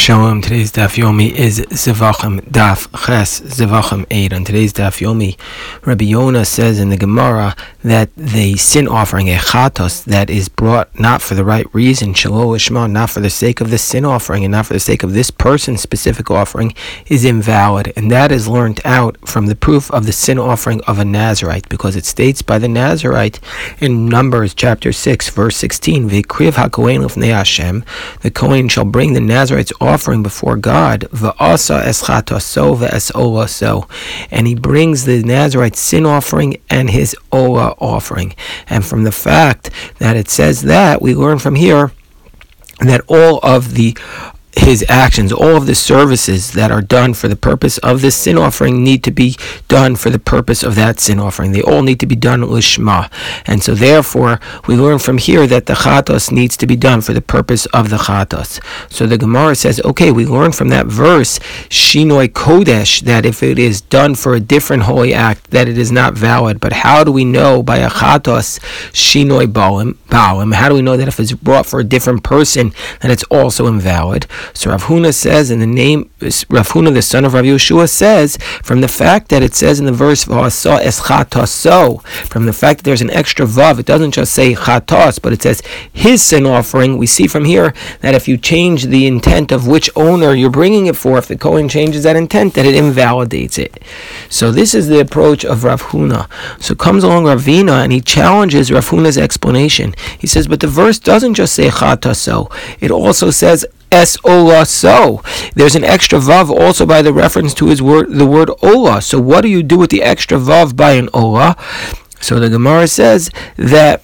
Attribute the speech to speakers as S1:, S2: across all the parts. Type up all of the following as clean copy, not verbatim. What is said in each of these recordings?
S1: Shalom. Today's Daf Yomi is Zevachim Daf Ches Zevachim 8. On today's Daf Yomi, Rabbi Yonah says in the Gemara that the sin offering, a chatos, that is brought not for the right reason, shelo lishma, not for the sake of the sin offering and not for the sake of this person's specific offering, is invalid. And that is learnt out from the proof of the sin offering of a Nazarite, because it states by the Nazarite in Numbers chapter 6, verse 16, V'kriv haKohen l'fnei Hashem, the Kohen shall bring the Nazarite's offering before God, v'asa es chatoso v'es olaso, and he brings the Nazarite's sin offering and his ola offering. And from the fact that it says that, we learn from here that all of his actions, all of the services that are done for the purpose of this sin offering need to be done for the purpose of that sin offering. They all need to be done lishma. And so therefore, we learn from here that the chatos needs to be done for the purpose of the chatos. So the Gemara says, okay, we learn from that verse, shinoi kodesh, that if it is done for a different holy act, that it is not valid. But how do we know by a chatos, shinoi balim, how do we know that if it's brought for a different person, that it's also invalid? So Rav Huna says, in the name, Rav Huna, the son of Rav Yeshua, says, from the fact that it says in the verse, V'asa es chatoso, from the fact that there's an extra vav, it doesn't just say chatos, but it says his sin offering, we see from here that if you change the intent of which owner you're bringing it for, if the Kohen changes that intent, that it invalidates it. So this is the approach of Rav Huna. So comes along Ravina, and he challenges Rav Huna's explanation. He says, but the verse doesn't just say chatoso, it also says es ola so. There's an extra vav also by the reference to the word ola. So what do you do with the extra vav by an ola? So the Gemara says that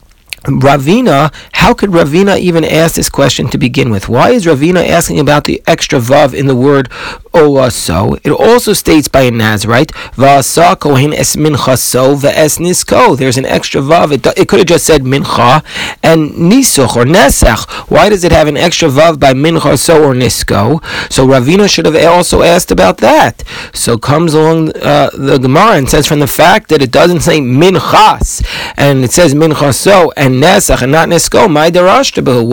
S1: Ravina, how could Ravina even ask this question to begin with? Why is Ravina asking about the extra vav in the word ola so? It also states by a Nazarite, V'asa kohen es mincha so v'es nisko. There's an extra vav. It could have just said mincha and nisuch or nesach. Why does it have an extra vav by mincha so or nisko? So Ravina should have also asked about that. So comes along the Gemara and says, from the fact that it doesn't say minchas and it says mincha so and nesach and not nisko, my darashtabu.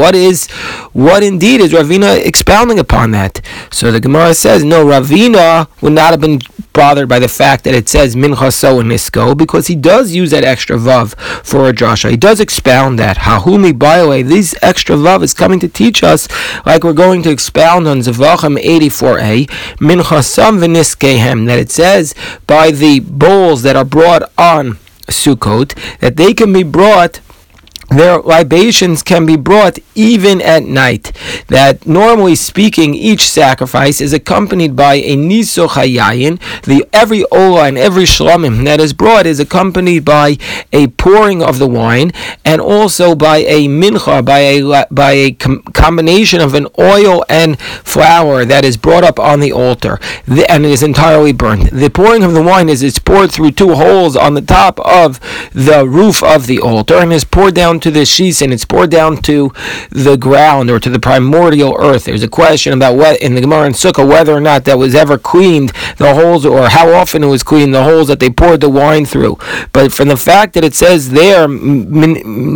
S1: What indeed is Ravina expounding upon that? So the Gemara says, no, Ravina would not have been bothered by the fact that it says mincha so and nisko, because he does use that extra vav for a drasha. He does expound that. Hahumi baile, this extra vav is coming to teach us, like we're going to expound on Zevachim 84a, mincha sam v'niskehem, that it says by the bowls that are brought on Sukkot, that they can be brought, their libations can be brought even at night. That normally speaking, each sacrifice is accompanied by a nisuch hayayin. Every ola and every shlamim that is brought is accompanied by a pouring of the wine, and also by a mincha, by a combination of an oil and flour that is brought up on the altar, and it is entirely burned. The pouring of the wine it's poured through two holes on the top of the roof of the altar, and is poured down to the sheets, and it's poured down to the ground or to the primordial earth. There's a question about what in the Gemara and Sukkah whether or not that was ever cleaned, the holes, or how often it was cleaned, the holes that they poured the wine through. But from the fact that it says there min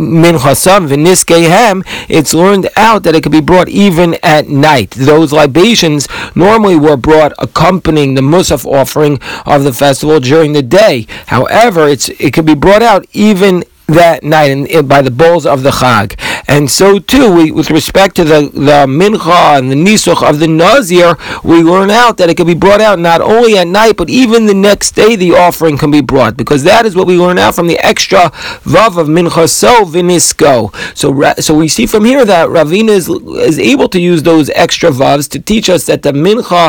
S1: chasam v'niskehem, it's learned out that it could be brought even at night. Those libations normally were brought accompanying the musaf offering of the festival during the day. However, it could be brought out even that night and by the bowls of the Chag. And so too, with respect to the mincha and the nisuch of the Nazir, we learn out that it can be brought out not only at night, but even the next day the offering can be brought, because that is what we learn out from the extra vav of mincha so v'nisko. So we see from here that Ravina is able to use those extra vavs to teach us that the mincha,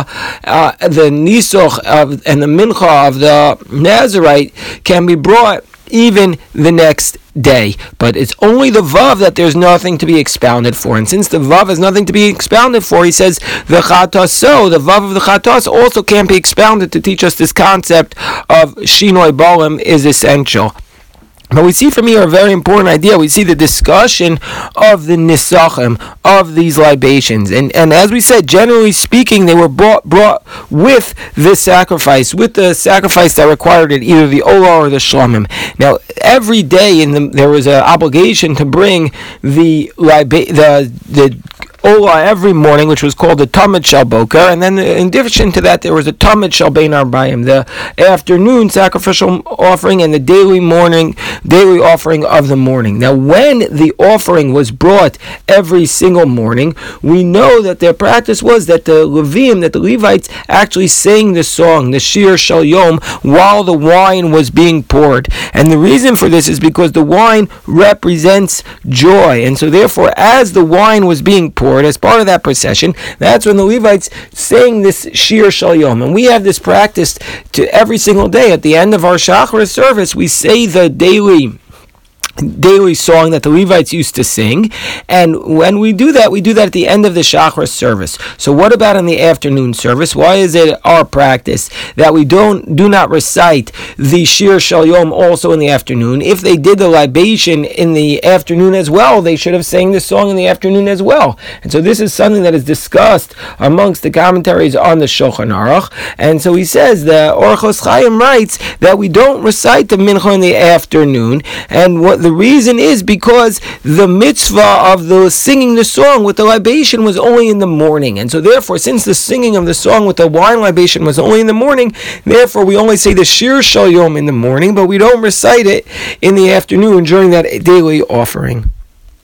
S1: the nisuch and the mincha of the Nazarite can be brought even the next day. But it's only the vav that there's nothing to be expounded for. And since the vav has nothing to be expounded for, he says the chatos, so the vav of the chatos also can't be expounded to teach us this concept of shinoi balim is essential. But we see from here a very important idea. We see the discussion of the nisachim, of these libations. And as we said, generally speaking, they were brought with the sacrifice that required it, either the olah or the shlamim. Now, every day there was an obligation to bring the Ola every morning, which was called the Tamid Shel Boker, and then in addition to that, there was a Tamid Shel Bein Arbayim, the afternoon sacrificial offering and the daily offering of the morning. Now, when the offering was brought every single morning, we know that their practice was that the Levites actually sang the song, the Shir Shel Yom, while the wine was being poured. And the reason for this is because the wine represents joy, and so therefore, as the wine was being poured, as part of that procession, that's when the Levites sang this Shir Shel Yom. And we have this practice to every single day. At the end of our Shacharis service, we say the daily song that the Levites used to sing, and when we do that at the end of the Shacharis service. So what about in the afternoon service? Why is it our practice that we do not recite the Shir Shel Yom also in the afternoon? If they did the libation in the afternoon as well, they should have sang the song in the afternoon as well. And so this is something that is discussed amongst the commentaries on the Shulchan Aruch. And so he says, the Orchos Chaim writes that we don't recite the Mincha in the afternoon, and what the reason is because the mitzvah of the singing the song with the libation was only in the morning. And so therefore, since the singing of the song with the wine libation was only in the morning, therefore we only say the Shir Shel Yom in the morning, but we don't recite it in the afternoon during that daily offering.